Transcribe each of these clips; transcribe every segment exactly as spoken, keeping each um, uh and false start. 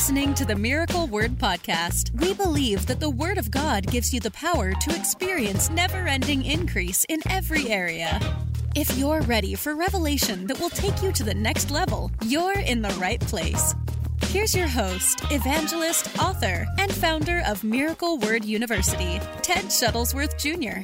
listening to the Miracle Word Podcast. We believe that the Word of God gives you the power to experience never-ending increase in every area. If you're ready for revelation that will take you to the next level, you're in the right place. Here's your host, evangelist, author, and founder of Miracle Word University, Ted Shuttlesworth Junior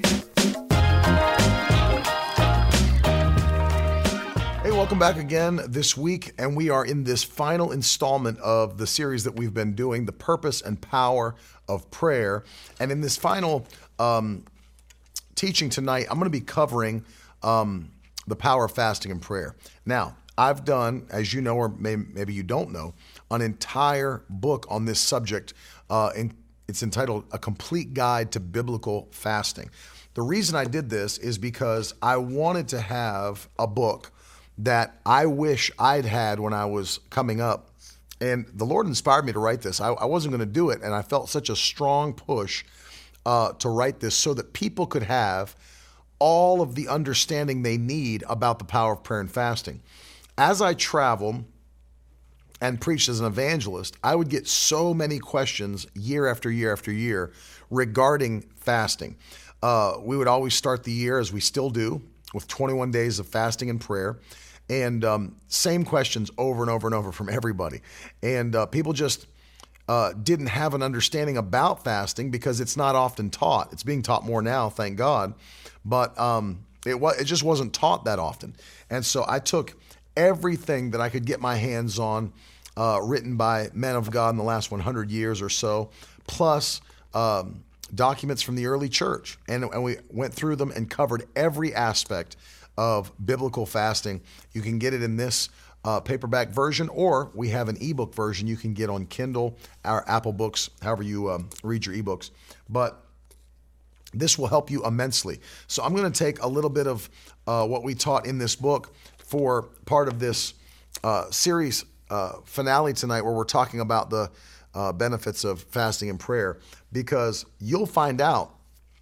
Hey, welcome back again this week, and we are in this final installment of the series that we've been doing, The Purpose and Power of Prayer. And in this final um, teaching tonight, I'm going to be covering um, the power of fasting and prayer. Now, I've done, as you know, or may, maybe you don't know, an entire book on this subject. Uh, and it's entitled A Complete Guide to Biblical Fasting. The reason I did this is because I wanted to have a book that I wish I'd had when I was coming up. And the Lord inspired me to write this. I, I wasn't going to do it, and I felt such a strong push uh, to write this so that people could have all of the understanding they need about the power of prayer and fasting. As I travel and preached as an evangelist, I would get so many questions year after year after year regarding fasting. Uh, we would always start the year, as we still do, with twenty-one days of fasting and prayer. And um, same questions over and over and over from everybody. And uh, people just uh, didn't have an understanding about fasting because it's not often taught. It's being taught more now, thank God. But um, it, wa- it just wasn't taught that often. And so I took everything that I could get my hands on, uh, written by men of God in the last one hundred years or so, plus um, documents from the early church. And, and we went through them and covered every aspect of biblical fasting. You can get it in this uh, paperback version, or we have an ebook version you can get on Kindle, our Apple Books, however you um, read your ebooks. But this will help you immensely. So I'm going to take a little bit of uh, what we taught in this book for part of this uh, series uh, finale tonight, where we're talking about the uh, benefits of fasting and prayer, because you'll find out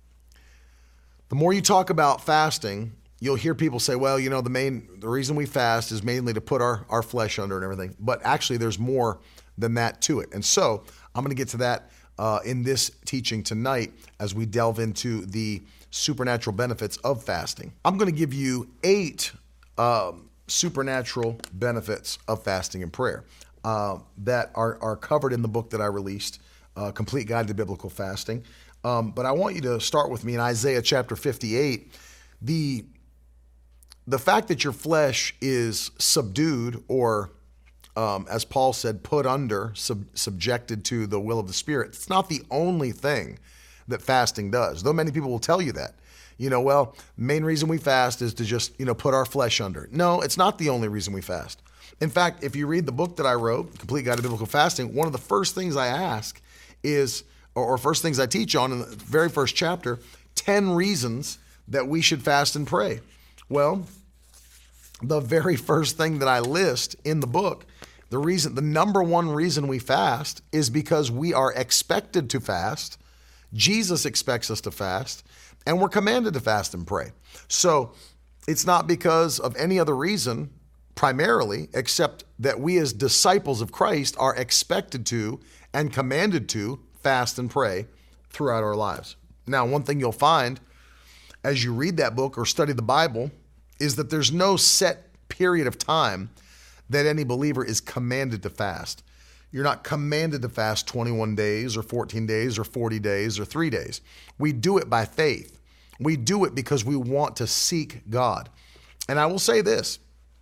the more you talk about fasting, you'll hear people say, well, you know, the main, the reason we fast is mainly to put our, our flesh under and everything. But actually, there's more than that to it. And so I'm going to get to that uh, in this teaching tonight as we delve into the supernatural benefits of fasting. I'm going to give you eight um, supernatural benefits of fasting and prayer uh, that are, are covered in the book that I released, uh, Complete Guide to Biblical Fasting. Um, but I want you to start with me in Isaiah chapter fifty-eight. The The fact that your flesh is subdued, or um, as Paul said, put under, sub- subjected to the will of the Spirit, it's not the only thing that fasting does, though many people will tell you that. You know, well, main reason we fast is to just, you know, put our flesh under. No, it's not the only reason we fast. In fact, if you read the book that I wrote, Complete Guide to Biblical Fasting, one of the first things I ask is, or, or first things I teach on in the very first chapter, ten reasons that we should fast and pray. Well, the very first thing that I list in the book, the reason, the number one reason we fast is because we are expected to fast. Jesus expects us to fast, and we're commanded to fast and pray. So it's not because of any other reason, primarily, except that we as disciples of Christ are expected to and commanded to fast and pray throughout our lives. Now, one thing you'll find as you read that book or study the Bible is that there's no set period of time that any believer is commanded to fast. You're not commanded to fast twenty-one days or fourteen days or forty days or three days. We do it by faith. We do it because we want to seek God. And I will say this,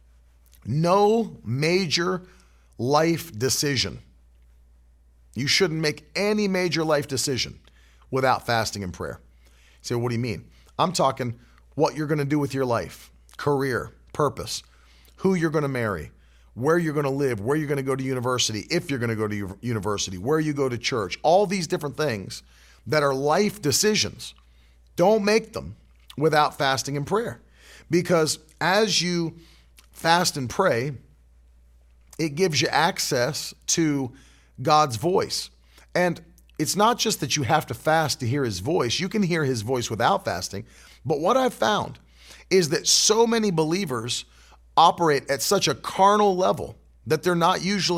no major life decision, you shouldn't make any major life decision without fasting and prayer. You say, what do you mean? I'm talking what you're going to do with your life, career, purpose, who you're going to marry, where you're going to live, where you're going to go to university, if you're going to go to university, where you go to church, all these different things that are life decisions. Don't make them without fasting and prayer. Because as you fast and pray, it gives you access to God's voice. And it's not just that you have to fast to hear his voice. You can hear his voice without fasting. But what I've found is that so many believers operate at such a carnal level that they're not usually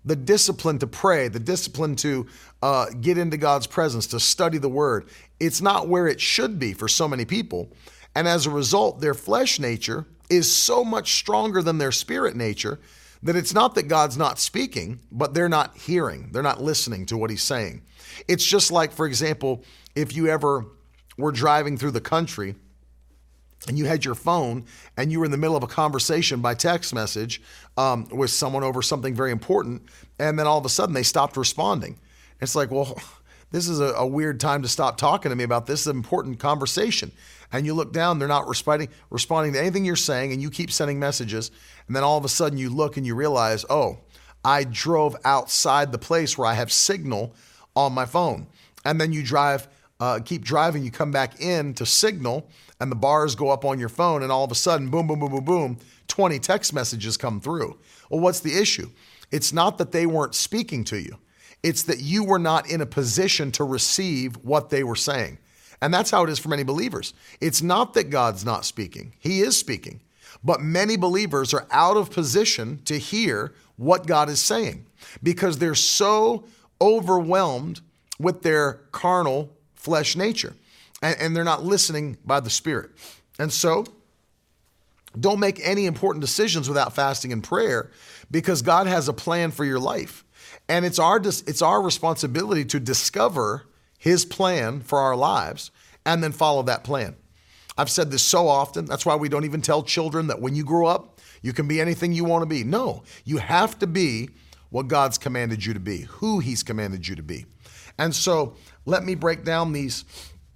The discipline to pray, the discipline to uh, get into God's presence, to study the word, it's not where it should be for so many people. And as a result, their flesh nature is so much stronger than their spirit nature that it's not that God's not speaking, but they're not hearing. They're not listening to what he's saying. It's just like, for example, if you ever were driving through the country and you had your phone and you were in the middle of a conversation by text message um, with someone over something very important, and then all of a sudden they stopped responding. It's like, well, this is a, a weird time to stop talking to me about this. This is an important conversation. And you look down, they're not responding, responding to anything you're saying, and you keep sending messages. And then all of a sudden you look and you realize, oh, I drove outside the place where I have signal on my phone. And then you drive, uh, keep driving, you come back in to signal, and the bars go up on your phone, and all of a sudden, boom, boom, boom, boom, boom, twenty text messages come through. Well, what's the issue? It's not that they weren't speaking to you. It's that you were not in a position to receive what they were saying. And that's how it is for many believers. It's not that God's not speaking. He is speaking. But many believers are out of position to hear what God is saying because they're so overwhelmed with their carnal flesh nature, and, and they're not listening by the Spirit. And so don't make any important decisions without fasting and prayer, because God has a plan for your life. And it's our, it's our responsibility to discover his plan for our lives and then follow that plan. I've said this so often. That's why we don't even tell children that when you grow up, you can be anything you want to be. No, you have to be what God's commanded you to be, who he's commanded you to be. And so let me break down these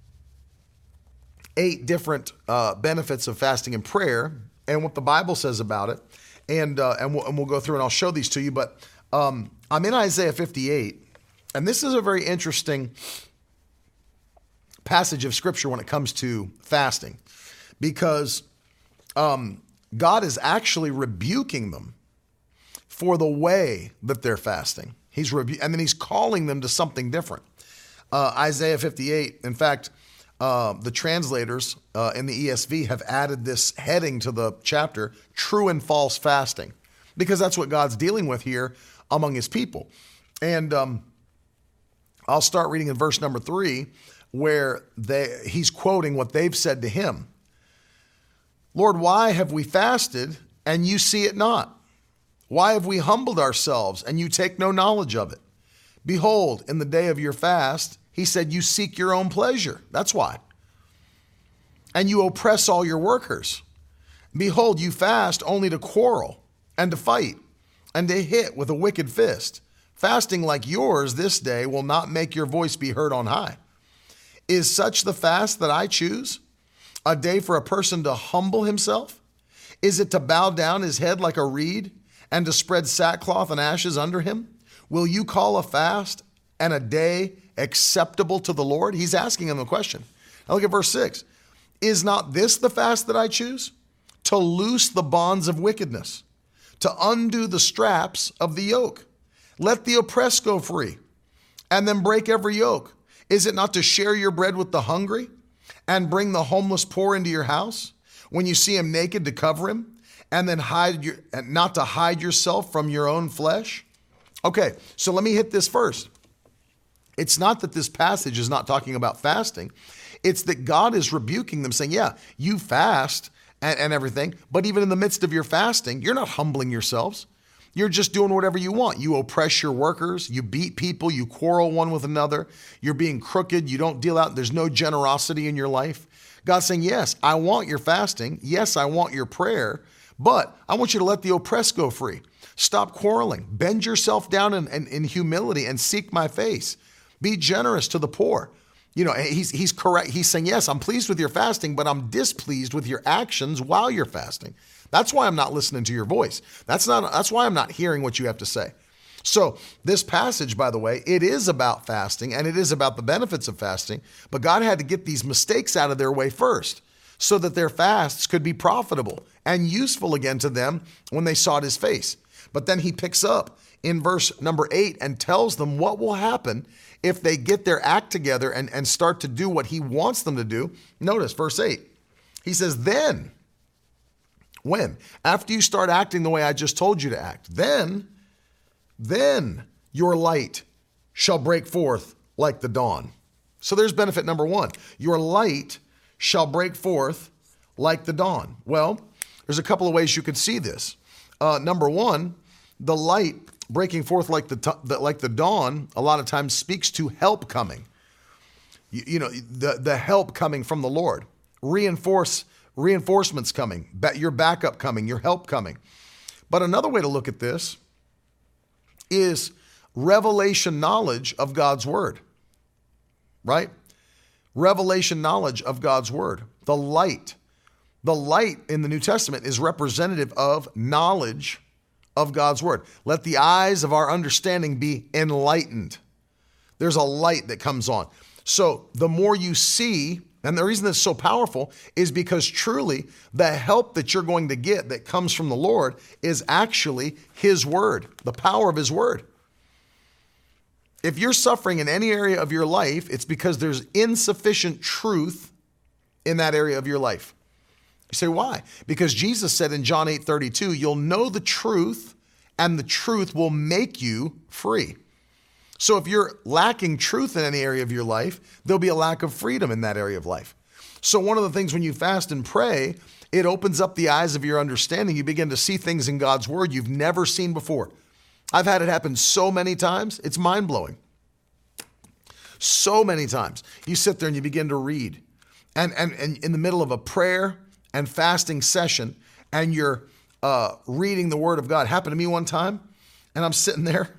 eight different uh, benefits of fasting and prayer and what the Bible says about it. And, uh, and, we'll, and we'll go through and I'll show these to you. But um, I'm in Isaiah fifty-eight, and this is a very interesting passage of scripture when it comes to fasting, because um, God is actually rebuking them for the way that they're fasting. He's rebu- and then he's calling them to something different. Uh, Isaiah fifty-eight, in fact, uh, the translators uh, in the E S V have added this heading to the chapter, true and false fasting, because that's what God's dealing with here among his people. And um, I'll start reading in verse number three, where they, he's quoting what they've said to him. Lord, why have we fasted and you see it not? Why have we humbled ourselves and you take no knowledge of it? Behold, in the day of your fast, he said, you seek your own pleasure. That's why. And you oppress all your workers. Behold, you fast only to quarrel and to fight and to hit with a wicked fist. Fasting like yours this day will not make your voice be heard on high. Is such the fast that I choose? A day for a person to humble himself? Is it to bow down his head like a reed and to spread sackcloth and ashes under him? Will you call a fast and a day acceptable to the Lord? He's asking him the question. Now look at verse six. Is not this the fast that I choose? To loose the bonds of wickedness, to undo the straps of the yoke. Let the oppressed go free, and then break every yoke. Is it not to share your bread with the hungry and bring the homeless poor into your house? When you see him naked, to cover him, and then hide your, not to hide yourself from your own flesh? Okay, so let me hit this first. It's not that this passage is not talking about fasting. It's that God is rebuking them, saying, yeah, you fast and, and everything, but even in the midst of your fasting, you're not humbling yourselves. You're just doing whatever you want. You oppress your workers. You beat people. You quarrel one with another. You're being crooked. You don't deal out. There's no generosity in your life. God's saying, yes, I want your fasting. Yes, I want your prayer, but I want you to let the oppressed go free. Stop quarreling. Bend yourself down in, in, in humility and seek my face. Be generous to the poor. You know, he's, he's correct. He's saying, yes, I'm pleased with your fasting, but I'm displeased with your actions while you're fasting. That's why I'm not listening to your voice. That's not, that's why I'm not hearing what you have to say. So this passage, by the way, it is about fasting and it is about the benefits of fasting, but God had to get these mistakes out of their way first so that their fasts could be profitable and useful again to them when they sought his face. But then he picks up in verse number eight and tells them what will happen if they get their act together and, and start to do what he wants them to do. Notice verse eight. He says, then, when? After you start acting the way I just told you to act, then then your light shall break forth like the dawn. So there's benefit number one. Your light shall break forth like the dawn. Well, there's a couple of ways you could see this. Uh, number one, the light breaking forth like the, t- like the dawn a lot of times speaks to help coming. You, you know, the, the help coming from the Lord. Reinforce, reinforcements coming, your backup coming, your help coming. But another way to look at this is revelation knowledge of God's word, right? Revelation knowledge of God's word. The light. The light in the New Testament is representative of knowledge of God's word. Let the eyes of our understanding be enlightened. There's a light that comes on. So the more you see, and the reason that's so powerful is because truly the help that you're going to get that comes from the Lord is actually his word, the power of his word. If you're suffering in any area of your life, it's because there's insufficient truth in that area of your life. You say, why? Because Jesus said in John eight thirty-two, you'll know the truth and the truth will make you free. So if you're lacking truth in any area of your life, there'll be a lack of freedom in that area of life. So one of the things when you fast and pray, it opens up the eyes of your understanding. You begin to see things in God's word you've never seen before. I've had it happen so many times, it's mind-blowing. So many times. You sit there and you begin to read. And, and, and in the middle of a prayer and fasting session, and you're uh, reading the word of God. It happened to me one time, and I'm sitting there,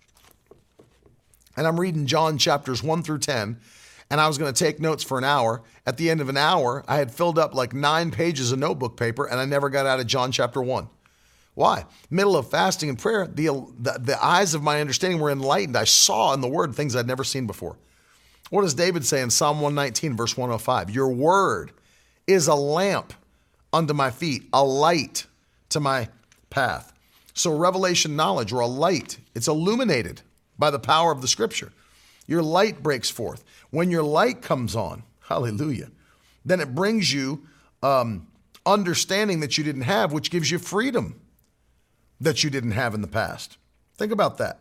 and I'm reading John chapters one through ten, and I was going to take notes for an hour. At the end of an hour, I had filled up like nine pages of notebook paper, and I never got out of John chapter one. Why? Middle of fasting and prayer, the, the, the eyes of my understanding were enlightened. I saw in the word things I'd never seen before. What does David say in Psalm one nineteen, verse one oh five? Your word is a lamp unto my feet, a light to my path. So revelation knowledge, or a light, it's illuminated by the power of the scripture. Your light breaks forth. When your light comes on, hallelujah, then it brings you um, understanding that you didn't have, which gives you freedom that you didn't have in the past. Think about that.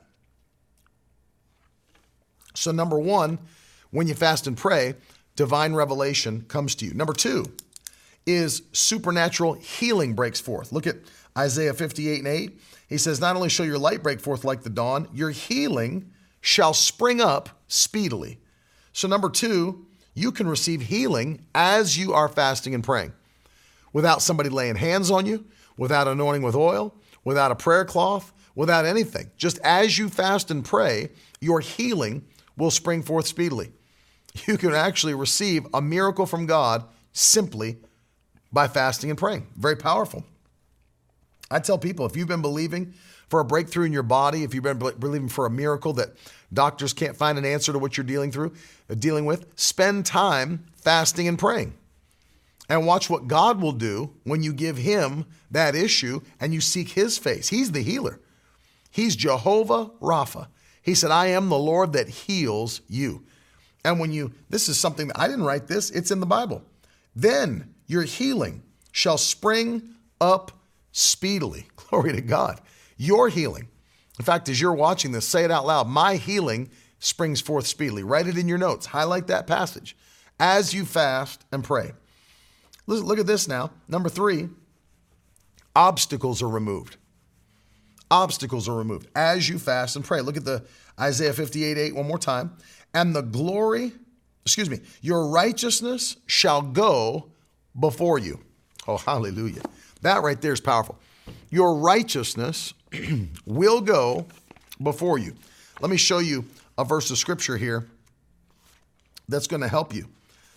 So number one, when you fast and pray, divine revelation comes to you. Number two is supernatural healing breaks forth. Look at Isaiah fifty-eight and eight. He says, not only shall your light break forth like the dawn, your healing shall spring up speedily. So number two, you can receive healing as you are fasting and praying without somebody laying hands on you, without anointing with oil, without a prayer cloth, without anything. Just as you fast and pray, your healing will spring forth speedily. You can actually receive a miracle from God simply by fasting and praying. Very powerful. I tell people, if you've been believing for a breakthrough in your body, if you've been believing for a miracle that doctors can't find an answer to what you're dealing through, dealing with, spend time fasting and praying. And watch what God will do when you give him that issue and you seek his face. He's the healer. He's Jehovah Rapha. He said, I am the Lord that heals you. And when you, this is something that I didn't write this, it's in the Bible. Then your healing shall spring up speedily. Glory to God. Your healing. In fact, as you're watching this, say it out loud. My healing springs forth speedily. Write it in your notes. Highlight that passage as you fast and pray. Look at this now. Number three, obstacles are removed. Obstacles are removed as you fast and pray. Look at the Isaiah fifty-eight eight one more time. And the glory, excuse me, your righteousness shall go before you. Oh, hallelujah. That right there is powerful. Your righteousness will go before you. Let me show you a verse of scripture here that's going to help you.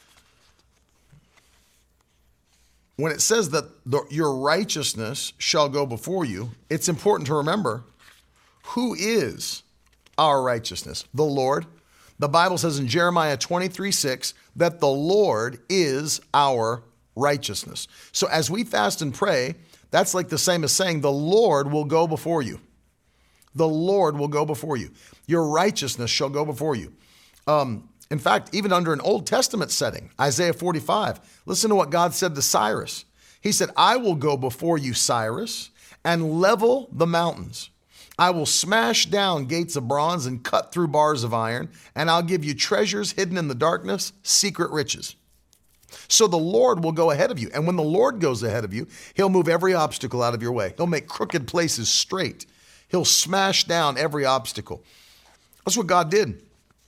When it says that the, your righteousness shall go before you, it's important to remember who is our righteousness? The Lord. The Bible says in Jeremiah twenty-three six that the Lord is our righteousness. So as we fast and pray, that's like the same as saying the Lord will go before you. The Lord will go before you. Your righteousness shall go before you. Um, In fact, even under an Old Testament setting, Isaiah forty-five, listen to what God said to Cyrus. He said, I will go before you, Cyrus, and level the mountains. I will smash down gates of bronze and cut through bars of iron, and I'll give you treasures hidden in the darkness, secret riches. So the Lord will go ahead of you. And when the Lord goes ahead of you, he'll move every obstacle out of your way. He'll make crooked places straight. He'll smash down every obstacle. That's what God did.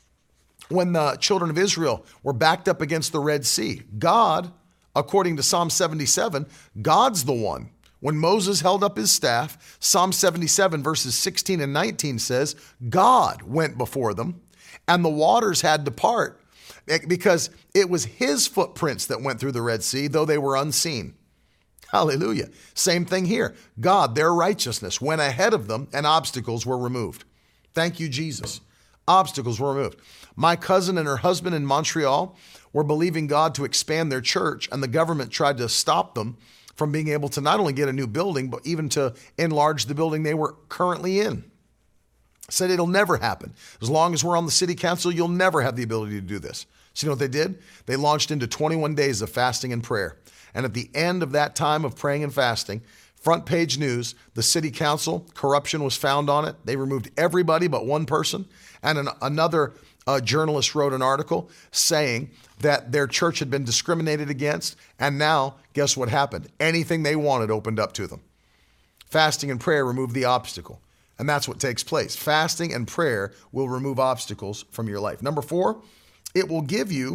When the children of Israel were backed up against the Red Sea, God, according to Psalm seventy-seven, God's the one. When Moses held up his staff, Psalm seventy-seven verses sixteen and nineteen says, God went before them and the waters had to part because it was his footprints that went through the Red Sea, though they were unseen. Hallelujah. Same thing here. God, their righteousness, went ahead of them and obstacles were removed. Thank you, Jesus. Obstacles were removed. My cousin and her husband in Montreal were believing God to expand their church, and the government tried to stop them from being able to not only get a new building, but even to enlarge the building they were currently in. Said it'll never happen. As long as we're on the city council, you'll never have the ability to do this. So you know what they did? They launched into twenty-one days of fasting and prayer. And at the end of that time of praying and fasting, front page news, the city council, corruption was found on it. They removed everybody but one person. And an, another uh, journalist wrote an article saying that their church had been discriminated against. And now, guess what happened? Anything they wanted opened up to them. Fasting and prayer removed the obstacle. And that's what takes place. Fasting and prayer will remove obstacles from your life. Number four, it will give you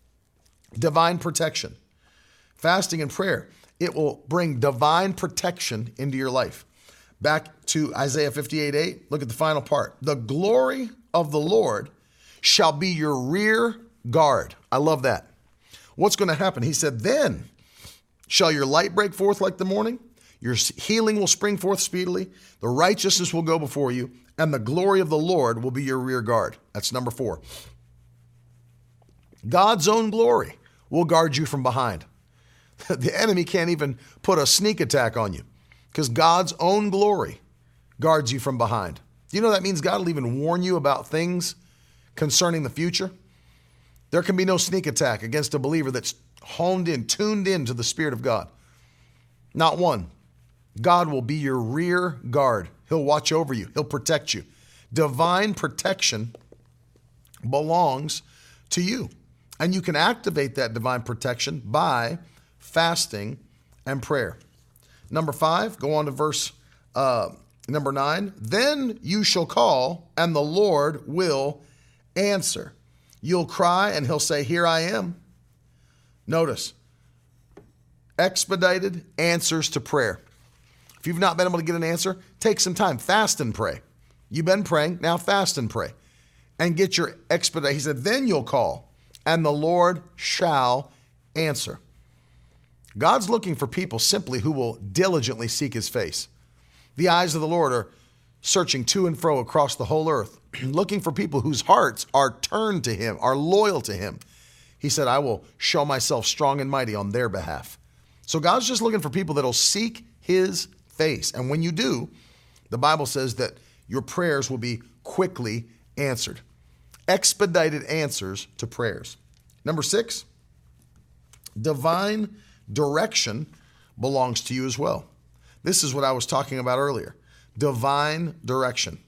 divine protection. Fasting and prayer, it will bring divine protection into your life. Back to Isaiah fifty-eight eight, look at the final part. The glory of the Lord shall be your rear guard. I love that. What's going to happen? He said, then shall your light break forth like the morning. Your healing will spring forth speedily. The righteousness will go before you, and the glory of the Lord will be your rear guard. That's number four. God's own glory will guard you from behind. The enemy can't even put a sneak attack on you because God's own glory guards you from behind. Do you know that means God will even warn you about things concerning the future? There can be no sneak attack against a believer that's honed in, tuned in to the Spirit of God. Not one. God will be your rear guard. He'll watch over you. He'll protect you. Divine protection belongs to you. And you can activate that divine protection by fasting and prayer. Number five, go on to verse uh, number nine. Then you shall call, and the Lord will answer. You'll cry, and he'll say, here I am. Notice, expedited answers to prayer. If you've not been able to get an answer, take some time. Fast and pray. You've been praying, now fast and pray. And get your expedite. He said, then you'll call, and the Lord shall answer. God's looking for people simply who will diligently seek his face. The eyes of the Lord are searching to and fro across the whole earth, looking for people whose hearts are turned to him, are loyal to him. He said, I will show myself strong and mighty on their behalf. So God's just looking for people that'll seek his face. And when you do, the Bible says that your prayers will be quickly answered. Expedited answers to prayers. Number six, divine direction belongs to you as well. This is what I was talking about earlier. Divine direction.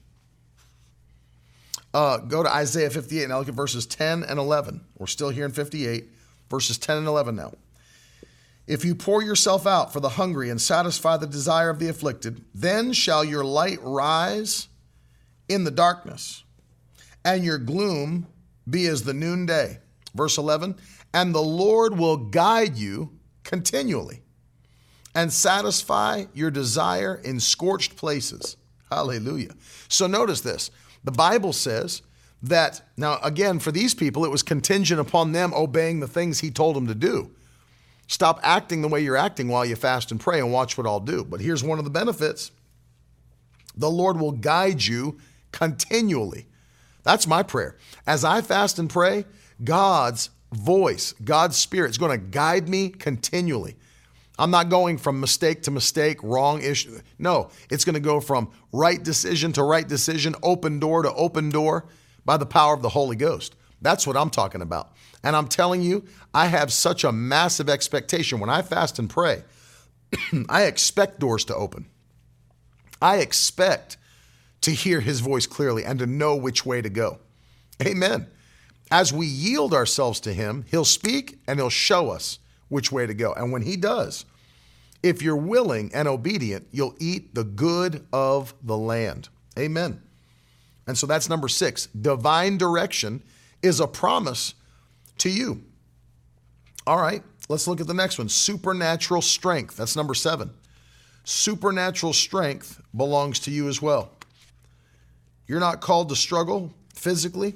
Uh, go to Isaiah fifty-eight, and I'll look at verses ten and eleven. We're still here in fifty-eight, verses ten and eleven now. If you pour yourself out for the hungry and satisfy the desire of the afflicted, then shall your light rise in the darkness, and your gloom be as the noonday. Verse eleven, and the Lord will guide you continually and satisfy your desire in scorched places. Hallelujah. So notice this. The Bible says that, now again, for these people, it was contingent upon them obeying the things he told them to do. Stop acting the way you're acting while you fast and pray and watch what I'll do. But here's one of the benefits. The Lord will guide you continually. That's my prayer. As I fast and pray, God's voice, God's Spirit is going to guide me continually. I'm not going from mistake to mistake, wrong issue. No, it's going to go from right decision to right decision, open door to open door by the power of the Holy Ghost. That's what I'm talking about. And I'm telling you, I have such a massive expectation. When I fast and pray, I expect doors to open. I expect to hear his voice clearly and to know which way to go. Amen. As we yield ourselves to him, he'll speak and he'll show us which way to go. And when he does, if you're willing and obedient, you'll eat the good of the land. Amen. And so that's number six. Divine direction is a promise to you. All right, let's look at the next one. Supernatural strength. That's number seven. Supernatural strength belongs to you as well. You're not called to struggle physically.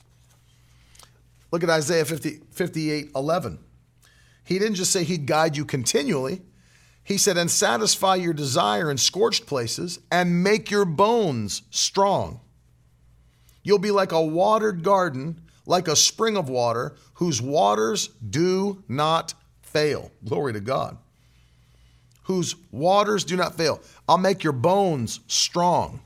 Look at Isaiah fifty, fifty-eight eleven. He didn't just say he'd guide you continually. He said, and satisfy your desire in scorched places and make your bones strong. You'll be like a watered garden, like a spring of water, whose waters do not fail. Glory to God. Whose waters do not fail. I'll make your bones strong.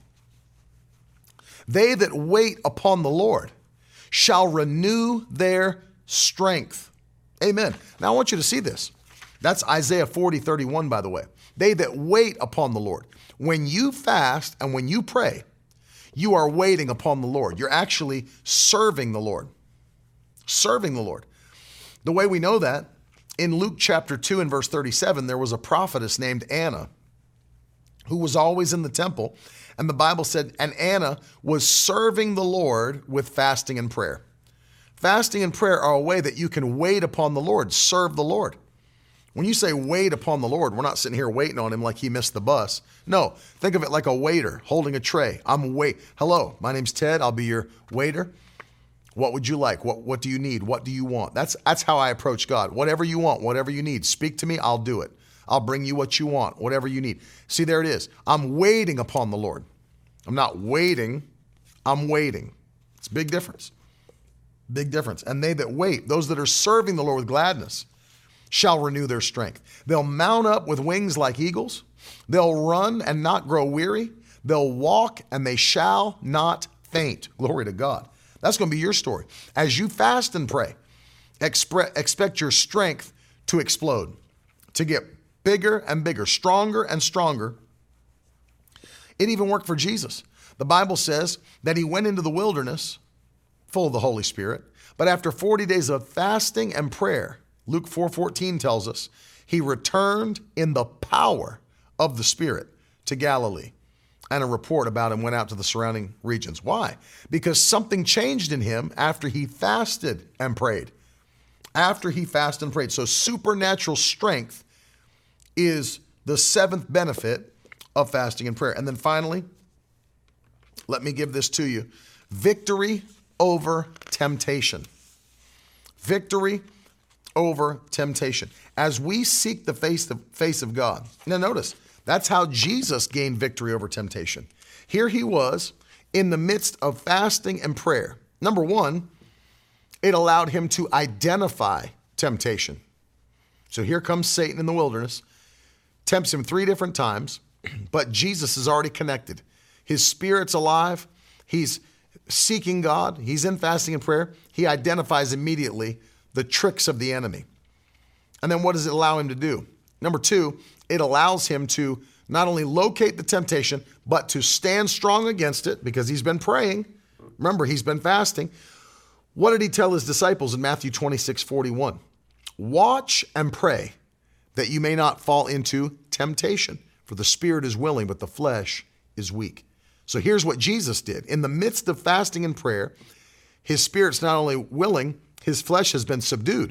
They that wait upon the Lord shall renew their strength. Amen. Now I want you to see this. That's Isaiah forty thirty-one, by the way. They that wait upon the Lord. When you fast and when you pray, you are waiting upon the Lord. You're actually serving the Lord. Serving the Lord. The way we know that, in Luke chapter two and verse thirty-seven, there was a prophetess named Anna who was always in the temple. And the Bible said, and Anna was serving the Lord with fasting and prayer. Fasting and prayer are a way that you can wait upon the Lord, serve the Lord. When you say wait upon the Lord, we're not sitting here waiting on him like he missed the bus. No, think of it like a waiter holding a tray. I'm wait. Hello, my name's Ted. I'll be your waiter. What would you like? What What do you need? What do you want? That's that's how I approach God. Whatever you want, whatever you need, speak to me. I'll do it. I'll bring you what you want, whatever you need. See, there it is. I'm waiting upon the Lord. I'm not waiting. I'm waiting. It's a big difference. Big difference. And they that wait, those that are serving the Lord with gladness, shall renew their strength. They'll mount up with wings like eagles. They'll run and not grow weary. They'll walk and they shall not faint. Glory to God. That's going to be your story. As you fast and pray, expre- expect your strength to explode, to get bigger and bigger, stronger and stronger. It even worked for Jesus. The Bible says that he went into the wilderness full of the Holy Spirit, but after forty days of fasting and prayer, Luke four fourteen tells us, he returned in the power of the Spirit to Galilee. And a report about him went out to the surrounding regions. Why? Because something changed in him after he fasted and prayed. After he fasted and prayed. So supernatural strength is the seventh benefit of fasting and prayer. And then finally, let me give this to you. Victory over temptation. Victory over temptation. As we seek the face, the face of God. Now notice, that's how Jesus gained victory over temptation. Here he was in the midst of fasting and prayer. Number one, it allowed him to identify temptation. So here comes Satan in the wilderness, tempts him three different times, but Jesus is already connected. His spirit's alive. He's seeking God. He's in fasting and prayer. He identifies immediately the tricks of the enemy. And then what does it allow him to do? Number two, it allows him to not only locate the temptation, but to stand strong against it because he's been praying. Remember, he's been fasting. What did he tell his disciples in Matthew twenty-six forty-one? Watch and pray that you may not fall into temptation, for the spirit is willing, but the flesh is weak. So here's what Jesus did. In the midst of fasting and prayer, his spirit's not only willing, his flesh has been subdued.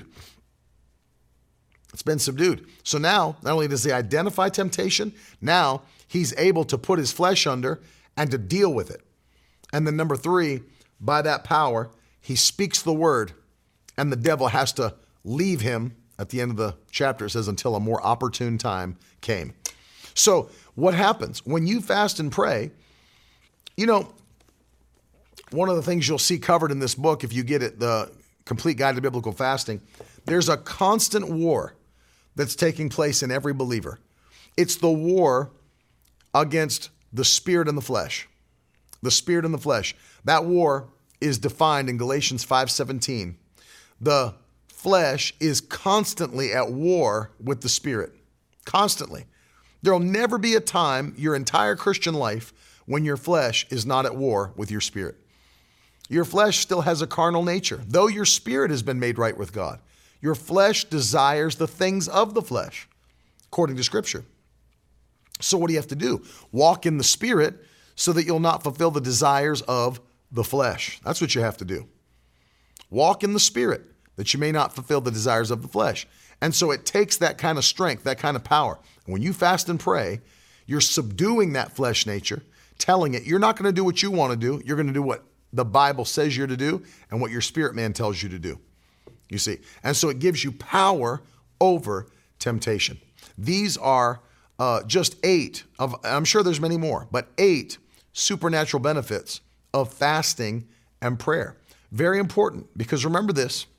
It's been subdued. So now, not only does he identify temptation, now he's able to put his flesh under and to deal with it. And then number three, by that power, he speaks the word and the devil has to leave him. At the end of the chapter, it says, until a more opportune time came. So what happens when you fast and pray? You know, one of the things you'll see covered in this book, if you get it, the Complete Guide to Biblical Fasting, there's a constant war that's taking place in every believer. It's the war against the spirit and the flesh. The spirit and the flesh. That war is defined in Galatians five seventeen. The flesh is constantly at war with the spirit. Constantly. There'll never be a time your entire Christian life when your flesh is not at war with your spirit. Your flesh still has a carnal nature. Though your spirit has been made right with God, your flesh desires the things of the flesh, according to Scripture. So what do you have to do? Walk in the Spirit so that you'll not fulfill the desires of the flesh. That's what you have to do. Walk in the Spirit that you may not fulfill the desires of the flesh. And so it takes that kind of strength, that kind of power. And when you fast and pray, you're subduing that flesh nature, telling it you're not going to do what you want to do. You're going to do what the Bible says you're to do and what your spirit man tells you to do. You see? And so it gives you power over temptation. These are uh, just eight of, I'm sure there's many more, but eight supernatural benefits of fasting and prayer. Very important, because remember this,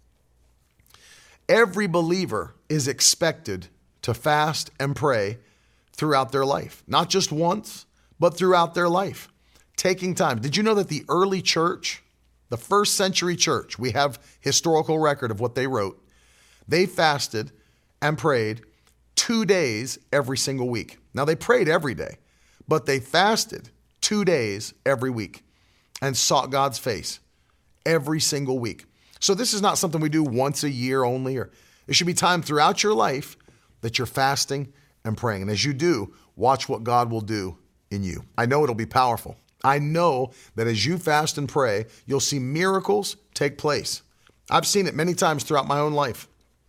every believer is expected to fast and pray throughout their life. Not just once, but throughout their life. Taking time. Did you know that the early church, the first century church, we have historical record of what they wrote, they fasted and prayed two days every single week. Now they prayed every day, but they fasted two days every week and sought God's face every single week. So this is not something we do once a year only, or it should be time throughout your life that you're fasting and praying. And as you do, watch what God will do in you. I know it'll be powerful. I know that as you fast and pray, you'll see miracles take place. I've seen it many times throughout my own life.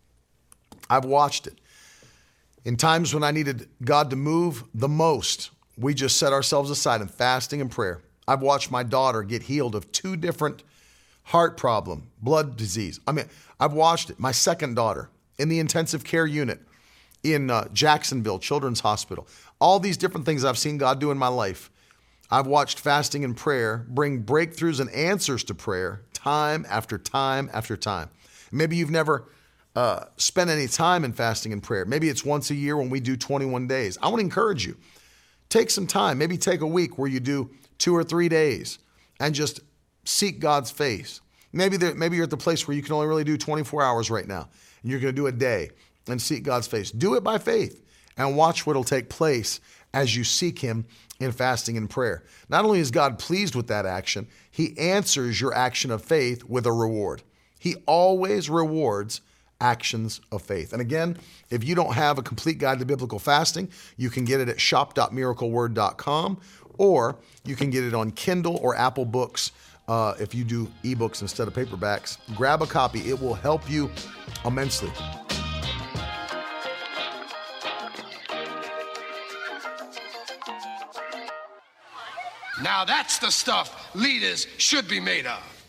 I've watched it. In times when I needed God to move the most, we just set ourselves aside in fasting and prayer. I've watched my daughter get healed of two different heart problem, blood disease. I mean, I've watched it. My second daughter in the intensive care unit in uh, Jacksonville Children's Hospital. All these different things I've seen God do in my life. I've watched fasting and prayer bring breakthroughs and answers to prayer time after time after time. Maybe you've never uh, spent any time in fasting and prayer. Maybe it's once a year when we do twenty-one days. I want to encourage you. Take some time. Maybe take a week where you do two or three days and just seek God's face. Maybe there, maybe you're at the place where you can only really do twenty-four hours right now, and you're going to do a day and seek God's face. Do it by faith and watch what will take place as you seek Him in fasting and prayer. Not only is God pleased with that action, He answers your action of faith with a reward. He always rewards actions of faith. And again, if you don't have a complete guide to biblical fasting, you can get it at shop dot miracle word dot com, or you can get it on Kindle or Apple Books. Uh, if you do ebooks instead of paperbacks, grab a copy. It will help you immensely. Now that's the stuff leaders should be made of.